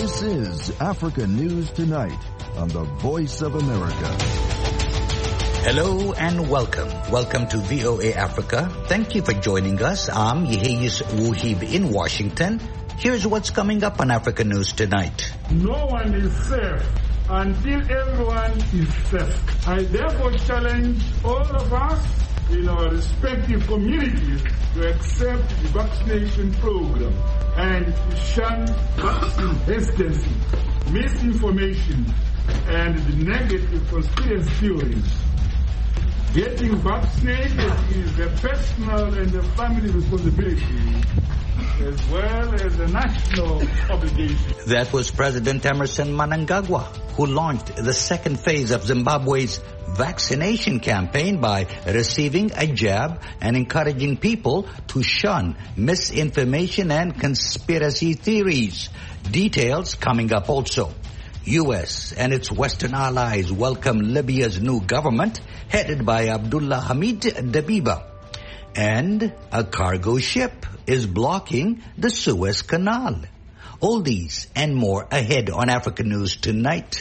This is Africa News Tonight on the Voice of America. Hello and welcome. Welcome to VOA Africa. Thank you for joining us. I'm Yeheyus Wuhib in Washington. Here's what's coming up on Africa News Tonight. No one is safe until everyone is safe. I therefore challenge all of us in our respective communities to accept the vaccination program and shun vaccine hesitancy, misinformation, and the negative conspiracy theories. Getting vaccinated is a personal and a family responsibility, as well as a national obligation. That was President Emmerson Mnangagwa, who launched the second phase of Zimbabwe's vaccination campaign by receiving a jab and encouraging people to shun misinformation and conspiracy theories. Details coming up also. U.S. and its Western allies welcome Libya's new government headed by Abdullah Hamid Dabiba. And a cargo ship is blocking the Suez Canal. All these and more ahead on Africa News Tonight.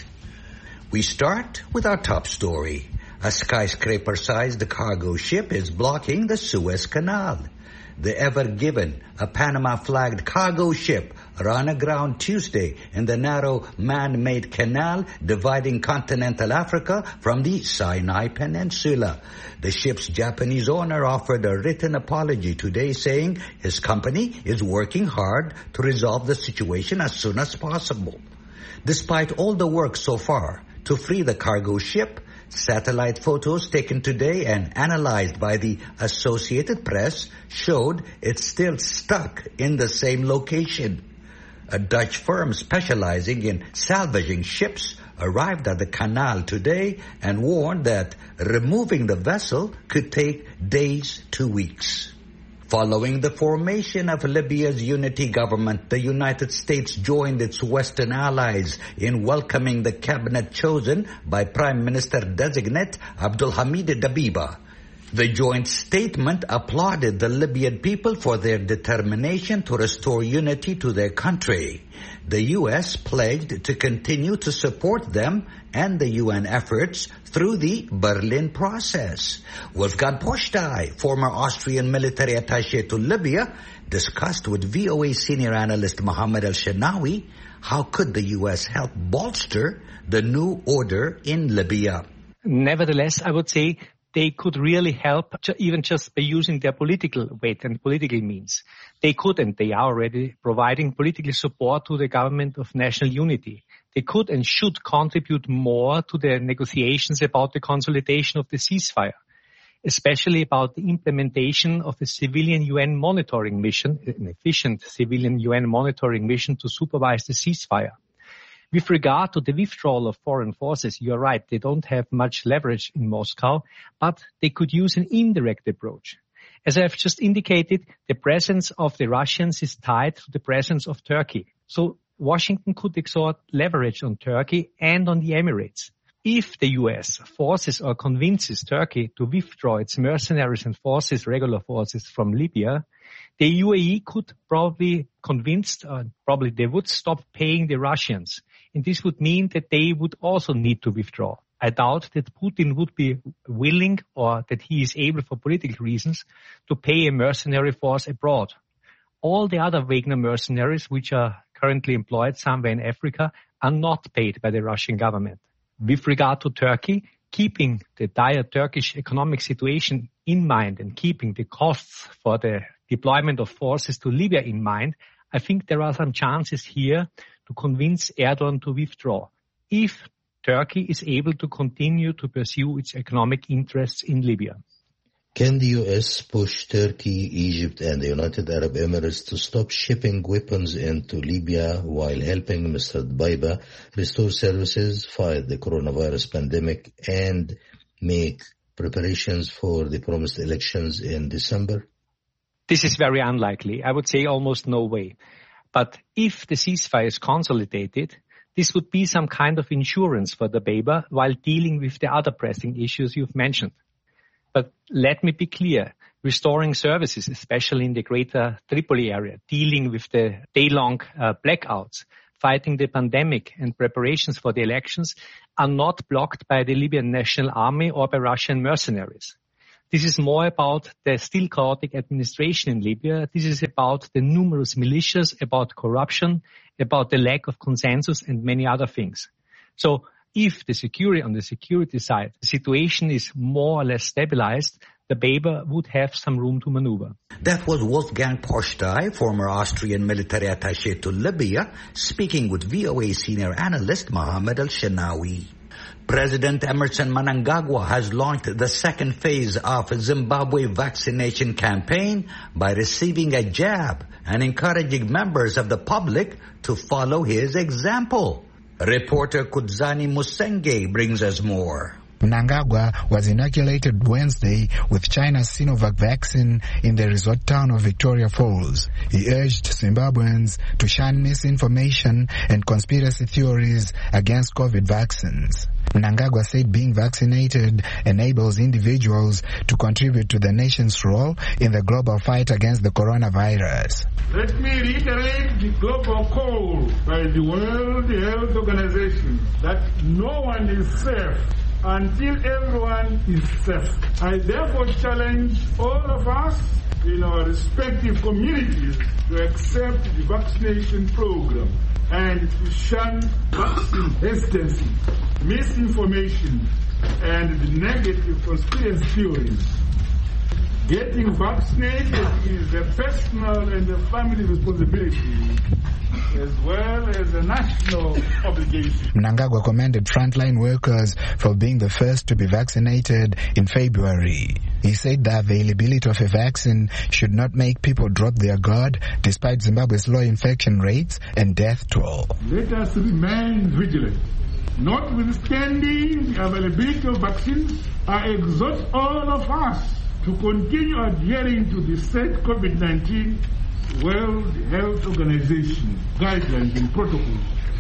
We start with our top story. A skyscraper-sized cargo ship is blocking the Suez Canal. The Ever Given, a Panama-flagged cargo ship, ran aground Tuesday in the narrow man-made canal dividing continental Africa from the Sinai Peninsula. The ship's Japanese owner offered a written apology today, saying his company is working hard to resolve the situation as soon as possible. Despite all the work so far to free the cargo ship, satellite photos taken today and analyzed by the Associated Press showed it's still stuck in the same location. A Dutch firm specializing in salvaging ships arrived at the canal today and warned that removing the vessel could take days to weeks. Following the formation of Libya's unity government, the United States joined its Western allies in welcoming the cabinet chosen by Prime Minister-designate Abdulhamid Dabiba. The joint statement applauded the Libyan people for their determination to restore unity to their country. The U.S. pledged to continue to support them and the UN efforts through the Berlin process. Wolfgang Postei, former Austrian military attaché to Libya, discussed with VOA senior analyst Mohammed El-Shenawi how could the U.S. help bolster the new order in Libya. Nevertheless, I would say they could really help even just by using their political weight and political means. They could, and they are already providing political support to the government of national unity. They could and should contribute more to the negotiations about the consolidation of the ceasefire, especially about the implementation of a civilian UN monitoring mission, an efficient civilian UN monitoring mission to supervise the ceasefire. With regard to the withdrawal of foreign forces, you're right, they don't have much leverage in Moscow, but they could use an indirect approach. As I've just indicated, the presence of the Russians is tied to the presence of Turkey. So Washington could exert leverage on Turkey and on the Emirates. If the US forces or convinces Turkey to withdraw its mercenaries and forces, regular forces from Libya, the UAE could probably probably they would stop paying the Russians. And this would mean that they would also need to withdraw. I doubt that Putin would be willing or that he is able for political reasons to pay a mercenary force abroad. All the other Wagner mercenaries, which are currently employed somewhere in Africa, are not paid by the Russian government. With regard to Turkey, keeping the dire Turkish economic situation in mind and keeping the costs for the deployment of forces to Libya in mind, I think there are some chances here to convince Erdogan to withdraw if Turkey is able to continue to pursue its economic interests in Libya. Can the U.S. push Turkey, Egypt and the United Arab Emirates to stop shipping weapons into Libya while helping Mr. Dabiba restore services, fight the coronavirus pandemic and make preparations for the promised elections in December? This is very unlikely. I would say almost no way. But if the ceasefire is consolidated, this would be some kind of insurance for Dabiba while dealing with the other pressing issues you've mentioned. But let me be clear, restoring services, especially in the greater Tripoli area, dealing with the day-long blackouts, fighting the pandemic and preparations for the elections are not blocked by the Libyan National Army or by Russian mercenaries. This is more about the still chaotic administration in Libya. This is about the numerous militias, about corruption, about the lack of consensus and many other things. So if on the security side, the situation is more or less stabilized, the Baber would have some room to maneuver. That was Wolfgang Postai, former Austrian military attaché to Libya, speaking with VOA senior analyst Mohammed Al-Shanawi. President Emerson Mnangagwa has launched the second phase of Zimbabwe vaccination campaign by receiving a jab and encouraging members of the public to follow his example. Reporter Kudzani Musenge brings us more. Mnangagwa was inoculated Wednesday with China's Sinovac vaccine in the resort town of Victoria Falls. He urged Zimbabweans to shun misinformation and conspiracy theories against COVID vaccines. Mnangagwa said being vaccinated enables individuals to contribute to the nation's role in the global fight against the coronavirus. Let me reiterate the global call by the World Health Organization that no one is safe until everyone is safe. I therefore challenge all of us in our respective communities to accept the vaccination program and to shun vaccine hesitancy, misinformation, and the negative conspiracy theories. Getting vaccinated is a personal and a family responsibility, as well as a national obligation. Mnangagwa commended frontline workers for being the first to be vaccinated in February. He said the availability of a vaccine should not make people drop their guard despite Zimbabwe's low infection rates and death toll. Let us remain vigilant. Notwithstanding the availability of vaccines, I exhort all of us to continue adhering to the said COVID-19 World Health Organization guidelines and protocols,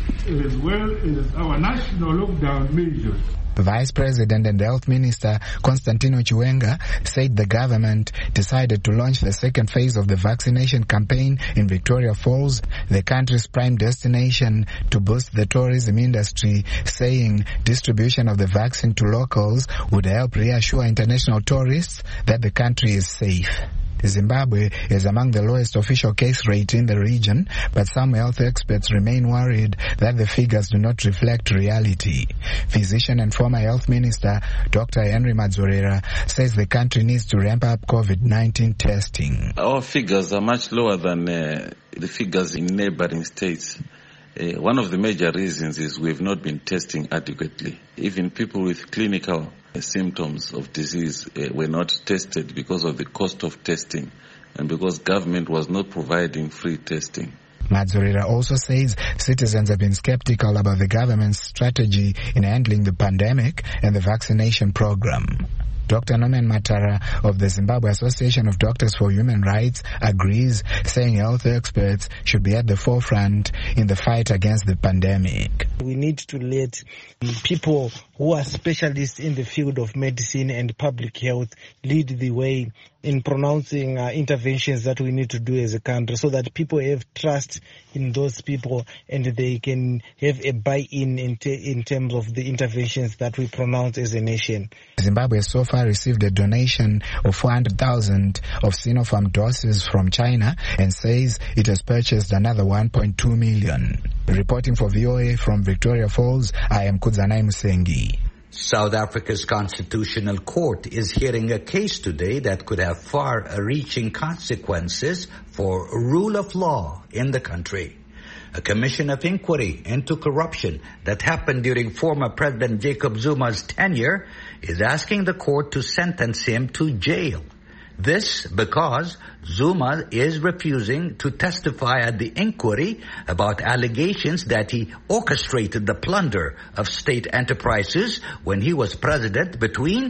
as well as our national lockdown measures. Vice President and Health Minister Constantino Chiwenga said the government decided to launch the second phase of the vaccination campaign in Victoria Falls, the country's prime destination, to boost the tourism industry, saying distribution of the vaccine to locals would help reassure international tourists that the country is safe. Zimbabwe is among the lowest official case rate in the region, but some health experts remain worried that the figures do not reflect reality. Physician and former health minister Dr. Henry Madzorera says the country needs to ramp up COVID-19 testing. Our figures are much lower than the figures in neighboring states. One of the major reasons is we've not been testing adequately. Even people with clinical symptoms of disease were not tested because of the cost of testing and because government was not providing free testing. Madzorera also says citizens have been skeptical about the government's strategy in handling the pandemic and the vaccination program. Dr. Norman Matara of the Zimbabwe Association of Doctors for Human Rights agrees, saying health experts should be at the forefront in the fight against the pandemic. We need to let people who are specialists in the field of medicine and public health lead the way in pronouncing interventions that we need to do as a country, so that people have trust in those people and they can have a buy-in in terms of the interventions that we pronounce as a nation. Zimbabwe so far received a donation of 400,000 of Sinopharm doses from China and says it has purchased another 1.2 million. Reporting for VOA from Victoria Falls, I am Kudzanai Musengi. South Africa's Constitutional Court is hearing a case today that could have far-reaching consequences for rule of law in the country. A commission of inquiry into corruption that happened during former President Jacob Zuma's tenure is asking the court to sentence him to jail. This because Zuma is refusing to testify at the inquiry about allegations that he orchestrated the plunder of state enterprises when he was president between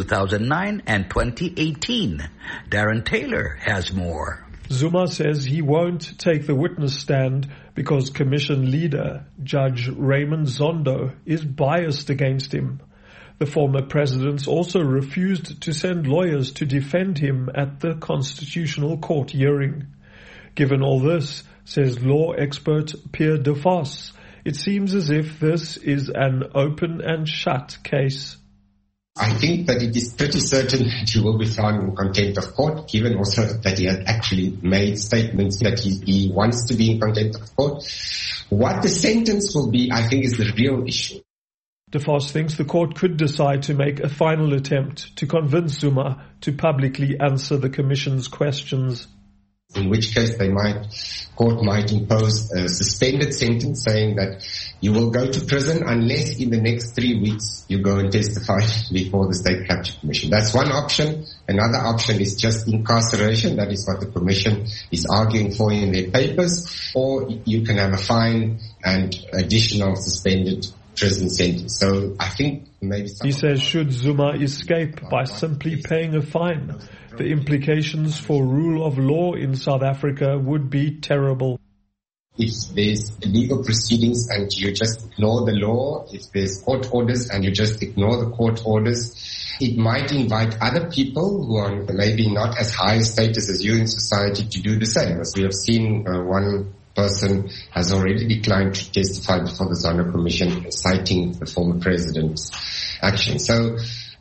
2009 and 2018. Darren Taylor has more. Zuma says he won't take the witness stand because commission leader Judge Raymond Zondo is biased against him. The former president also refused to send lawyers to defend him at the Constitutional Court hearing. Given all this, says law expert Pierre de Vos. It seems as if this is an open and shut case. I think that it is pretty certain that he will be found in contempt of court, given also that he had actually made statements that he wants to be in contempt of court. What the sentence will be, I think, is the real issue. De Vos thinks the court could decide to make a final attempt to convince Zuma to publicly answer the Commission's questions. In which case court might impose a suspended sentence saying that you will go to prison unless in the next 3 weeks you go and testify before the State Capture Commission. That's one option. Another option is just incarceration. That is what the Commission is arguing for in their papers. Or you can have a fine and additional suspended prison sentence. So I think maybe... He says should Zuma escape by simply paying a fine, the implications for rule of law in South Africa would be terrible. If there's legal proceedings and you just ignore the law, if there's court orders and you just ignore the court orders, it might invite other people who are maybe not as high status as you in society to do the same. As we have seen, one person has already declined to testify before the Zondo Commission, citing the former president's action. So,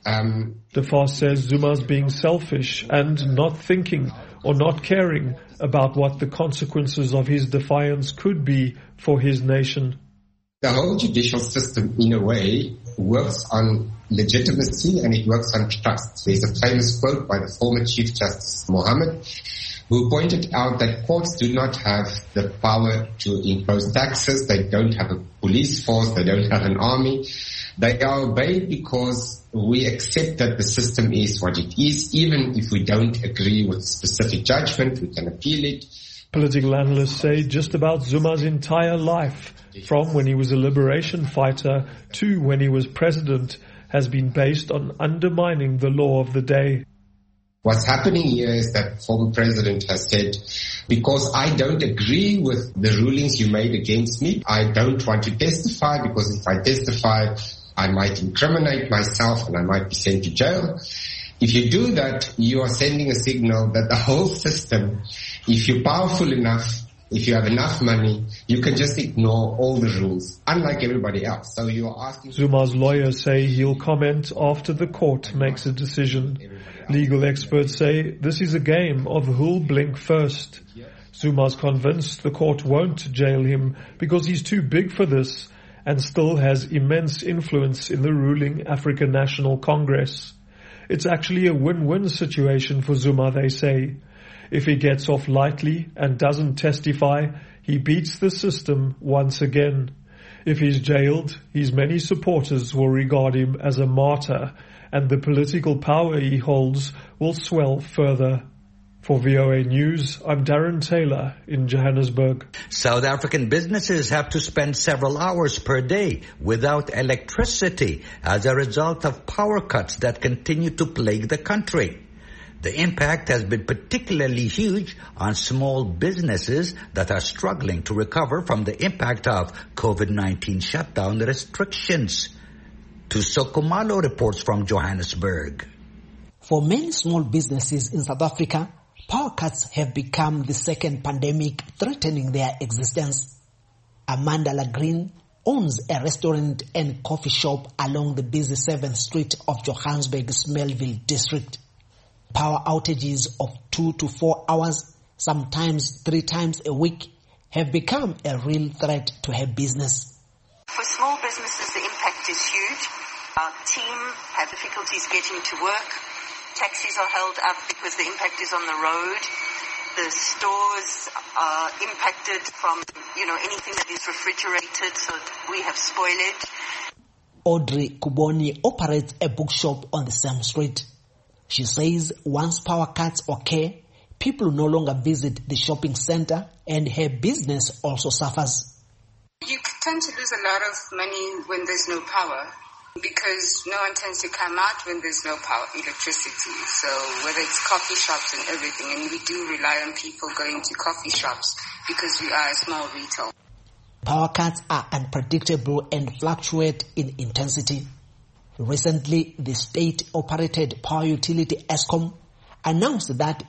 De Vos says Zuma's being selfish and not thinking or not caring about what the consequences of his defiance could be for his nation. The whole judicial system, in a way, works on legitimacy and it works on trust. There's a famous quote by the former Chief Justice Mohammed, who pointed out that courts do not have the power to impose taxes. They don't have a police force. They don't have an army. They are obeyed because we accept that the system is what it is. Even if we don't agree with a specific judgment, we can appeal it. Political analysts say just about Zuma's entire life, from when he was a liberation fighter to when he was president, has been based on undermining the law of the day. What's happening here is that the former president has said, because I don't agree with the rulings you made against me, I don't want to testify, because if I testify, I might incriminate myself and I might be sent to jail. If you do that, you are sending a signal that the whole system, if you're powerful enough, if you have enough money, you can just ignore all the rules, unlike everybody else. So you are asking... Zuma's lawyers say he'll comment after the court makes a decision. Legal experts say this is a game of who'll blink first. Zuma's convinced the court won't jail him because he's too big for this and still has immense influence in the ruling African National Congress. It's actually a win-win situation for Zuma, they say. If he gets off lightly and doesn't testify, he beats the system once again. If he's jailed, his many supporters will regard him as a martyr, and the political power he holds will swell further. For VOA News, I'm Darren Taylor in Johannesburg. South African businesses have to spend several hours per day without electricity as a result of power cuts that continue to plague the country. The impact has been particularly huge on small businesses that are struggling to recover from the impact of COVID-19 shutdown restrictions. Tusoko Malo reports from Johannesburg. For many small businesses in South Africa, power cuts have become the second pandemic threatening their existence. Amanda Lagreen owns a restaurant and coffee shop along the busy 7th Street of Johannesburg's Melville district. Power outages of 2 to 4 hours, sometimes 3 times a week, have become a real threat to her business. For small businesses, the impact is huge. Our team have difficulties getting to work. Taxis are held up because the impact is on the road. The stores are impacted from, anything that is refrigerated, so we have spoilage. Audrey Kuboni operates a bookshop on the same street. She says once power cuts occur, people no longer visit the shopping center and her business also suffers. You tend to lose a lot of money when there's no power because no one tends to come out when there's no power, electricity. So whether it's coffee shops and everything, and we do rely on people going to coffee shops because we are a small retail. Power cuts are unpredictable and fluctuate in intensity. Recently, the state-operated power utility Eskom announced that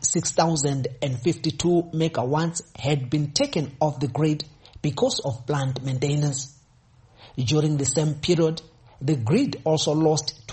6,052 megawatts had been taken off the grid because of plant maintenance. During the same period, the grid also lost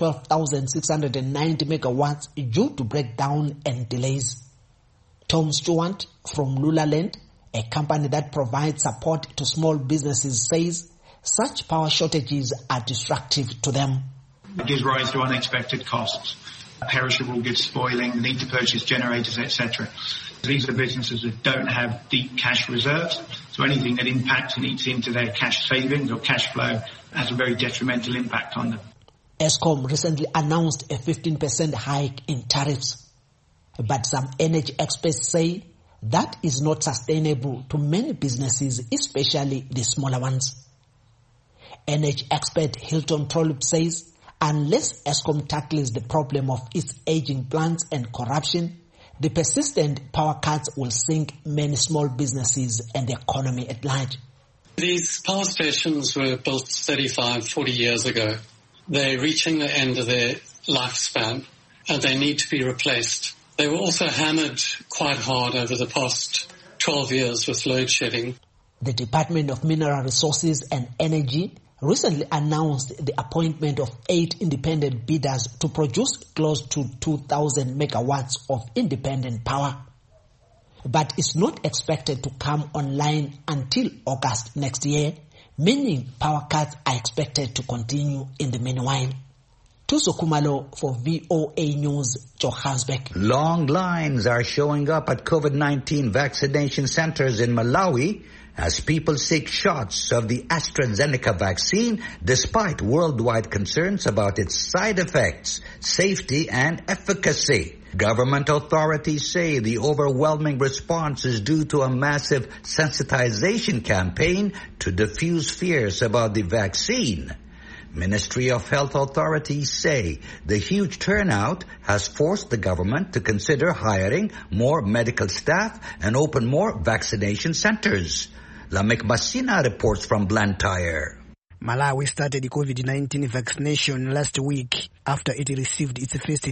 12,690 megawatts due to breakdown and delays. Tom Stewart from Lulaland, a company that provides support to small businesses, says such power shortages are destructive to them. It gives rise to unexpected costs. Perishable goods spoiling, need to purchase generators, etc. These are businesses that don't have deep cash reserves, so anything that impacts and eats into their cash savings or cash flow has a very detrimental impact on them. Eskom recently announced a 15% hike in tariffs, but some energy experts say that is not sustainable to many businesses, especially the smaller ones. Energy expert Hilton Trollope says unless Eskom tackles the problem of its aging plants and corruption, the persistent power cuts will sink many small businesses and the economy at large. These power stations were built 35, 40 years ago. They're reaching the end of their lifespan and they need to be replaced. They were also hammered quite hard over the past 12 years with load shedding. The Department of Mineral Resources and Energy recently announced the appointment of 8 independent bidders to produce close to 2,000 megawatts of independent power. But it's not expected to come online until August next year, meaning power cuts are expected to continue in the meanwhile. Tuso Kumalo for VOA News, Johannesburg. Long lines are showing up at COVID-19 vaccination centers in Malawi as people seek shots of the AstraZeneca vaccine despite worldwide concerns about its side effects, safety and efficacy. Government authorities say the overwhelming response is due to a massive sensitization campaign to diffuse fears about the vaccine. Ministry of Health authorities say the huge turnout has forced the government to consider hiring more medical staff and open more vaccination centers. Lamek Masina reports from Blantyre. Malawi started COVID-19 vaccination last week after it received its first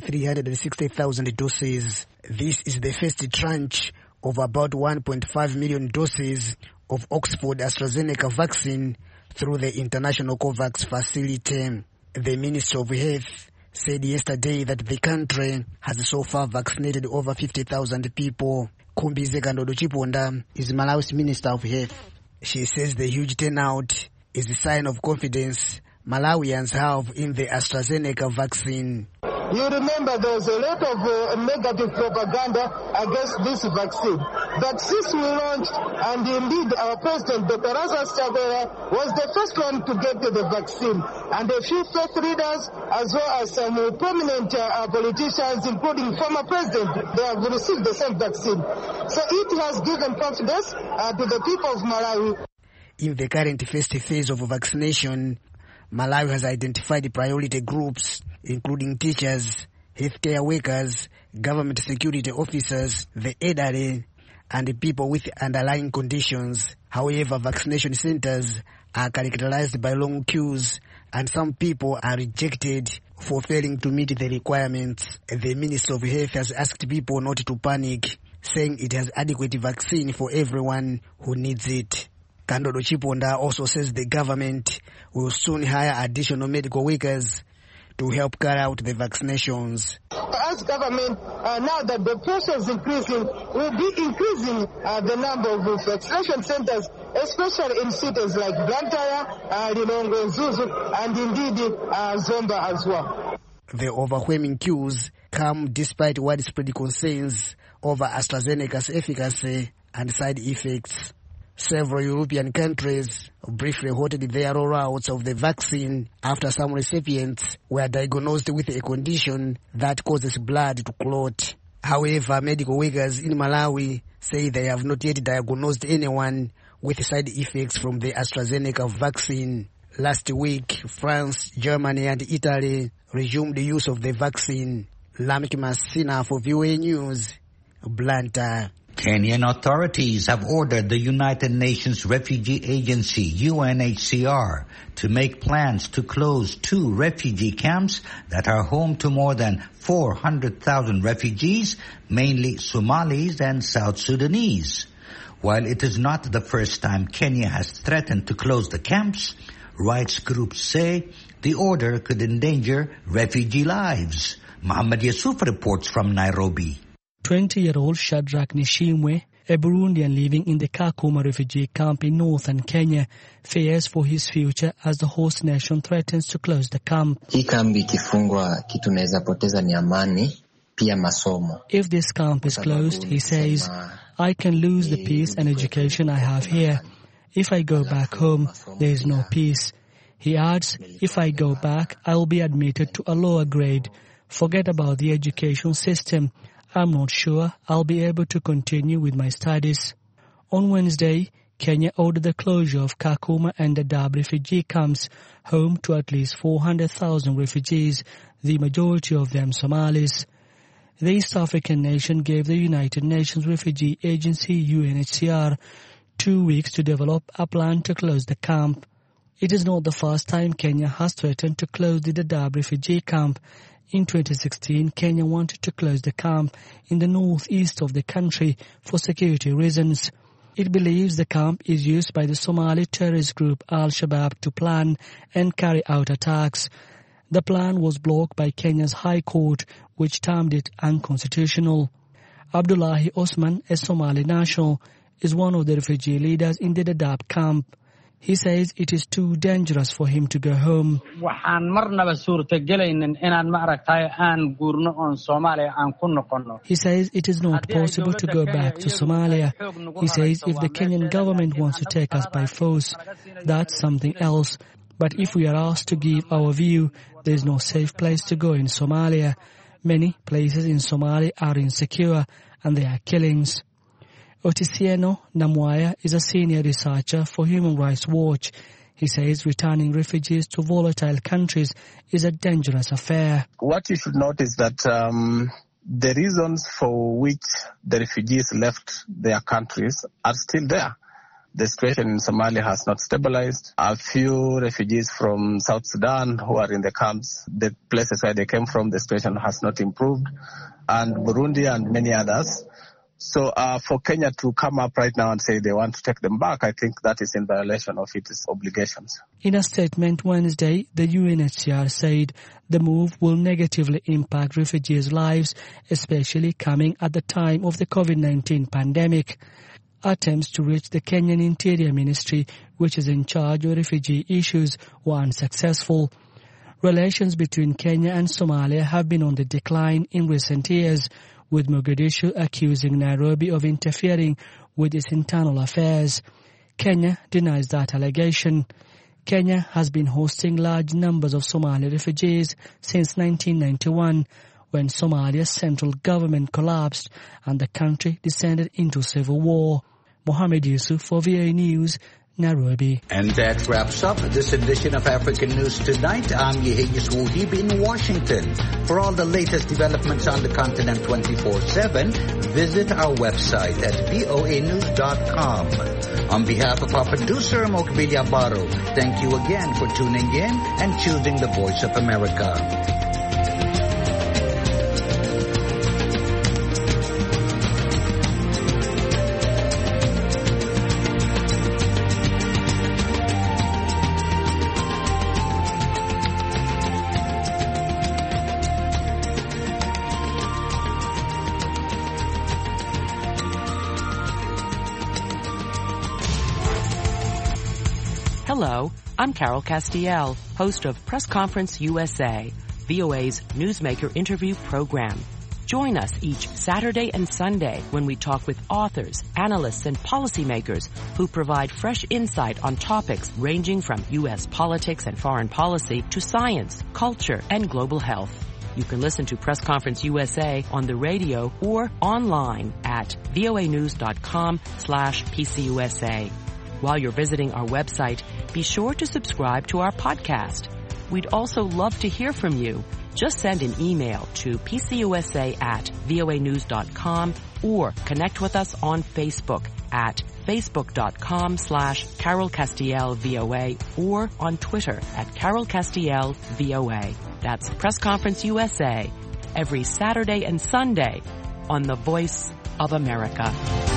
360,000 doses. This is the first tranche of about 1.5 million doses of Oxford AstraZeneca vaccine through the International COVAX facility. The Minister of Health said yesterday that the country has so far vaccinated over 50,000 people. Kumbize Kandodo Chiponda is Malawi's Minister of Health. She says the huge turnout is a sign of confidence Malawians have in the AstraZeneca vaccine. You remember there was a lot of negative propaganda against this vaccine. But since we launched, and indeed our President, Dr. Lazarus Chakwera, was the first one to get the vaccine. And a few faith leaders, as well as some prominent politicians, including former President, they have received the same vaccine. So it has given confidence to the people of Malawi. In the current first phase of vaccination, Malawi has identified priority groups, including teachers, healthcare workers, government security officers, the elderly, and people with underlying conditions. However, vaccination centers are characterized by long queues, and some people are rejected for failing to meet the requirements. The Minister of Health has asked people not to panic, saying it has adequate vaccine for everyone who needs it. Kandodo Chiponda also says the government will soon hire additional medical workers to help carry out the vaccinations. As government, now that the pressure is increasing, we'll be increasing the number of vaccination centers, especially in cities like Blantyre, Lilongwe, Zuzu, and indeed Zomba as well. The overwhelming queues come despite widespread concerns over AstraZeneca's efficacy and side effects. Several European countries briefly halted their rollouts of the vaccine after some recipients were diagnosed with a condition that causes blood to clot. However, medical workers in Malawi say they have not yet diagnosed anyone with side effects from the AstraZeneca vaccine. Last week, France, Germany and Italy resumed the use of the vaccine. Lamek Masina for VOA News, Blantyre. Kenyan authorities have ordered the United Nations Refugee Agency, UNHCR, to make plans to close 2 refugee camps that are home to more than 400,000 refugees, mainly Somalis and South Sudanese. While it is not the first time Kenya has threatened to close the camps, rights groups say the order could endanger refugee lives. Muhammad Yusuf reports from Nairobi. 20-year-old Shadrach Nishimwe, a Burundian living in the Kakuma refugee camp in northern Kenya, fears for his future as the host nation threatens to close the camp. Hii kambi ikifungwa, kitu naweza poteza ni amani, pia masomo. If this camp is closed, he says, I can lose the peace and education I have here. If I go back home, there is no peace. He adds, if I go back, I will be admitted to a lower grade. Forget about the education system. I'm not sure I'll be able to continue with my studies. On Wednesday, Kenya ordered the closure of Kakuma and Dadaab refugee camps, home to at least 400,000 refugees, the majority of them Somalis. The East African nation gave the United Nations Refugee Agency, UNHCR, 2 weeks to develop a plan to close the camp. It is not the first time Kenya has threatened to close the Dadaab refugee camp. In 2016, Kenya wanted to close the camp in the northeast of the country for security reasons. It believes the camp is used by the Somali terrorist group Al-Shabaab to plan and carry out attacks. The plan was blocked by Kenya's High Court, which termed it unconstitutional. Abdullahi Osman, a Somali national, is one of the refugee leaders in the Dadaab camp. He says it is too dangerous for him to go home. He says it is not possible to go back to Somalia. He says if the Kenyan government wants to take us by force, that's something else. But if we are asked to give our view, there is no safe place to go in Somalia. Many places in Somalia are insecure and there are killings. Otisieno Namwaya is a senior researcher for Human Rights Watch. He says returning refugees to volatile countries is a dangerous affair. What you should note is that the reasons for which the refugees left their countries are still there. The situation in Somalia has not stabilized. A few refugees from South Sudan who are in the camps, the places where they came from, the situation has not improved. And Burundi and many others. So for Kenya to come up right now and say they want to take them back, I think that is in violation of its obligations. In a statement Wednesday, the UNHCR said the move will negatively impact refugees' lives, especially coming at the time of the COVID-19 pandemic. Attempts to reach the Kenyan Interior Ministry, which is in charge of refugee issues, were unsuccessful. Relations between Kenya and Somalia have been on the decline in recent years, with Mogadishu accusing Nairobi of interfering with its internal affairs. Kenya denies that allegation. Kenya has been hosting large numbers of Somali refugees since 1991, when Somalia's central government collapsed and the country descended into civil war. Mohammed Yusuf for VOA News, Nairobi. And that wraps up this edition of African News Tonight. I'm Yehiyas Wahib in Washington. For all the latest developments on the continent 24/7, visit our website at voanews.com. On behalf of our producer, Mokbilia Baro, thank you again for tuning in and choosing the Voice of America. Hello, I'm Carol Castiel, host of Press Conference USA, VOA's newsmaker interview program. Join us each Saturday and Sunday when we talk with authors, analysts, and policymakers who provide fresh insight on topics ranging from U.S. politics and foreign policy to science, culture, and global health. You can listen to Press Conference USA on the radio or online at voanews.com/PCUSA. While you're visiting our website, be sure to subscribe to our podcast. We'd also love to hear from you. Just send an email to pcusa@voanews.com or connect with us on Facebook at facebook.com/Carol Castiel VOA or on Twitter at Carol Castiel VOA. That's Press Conference USA every Saturday and Sunday on the Voice of America.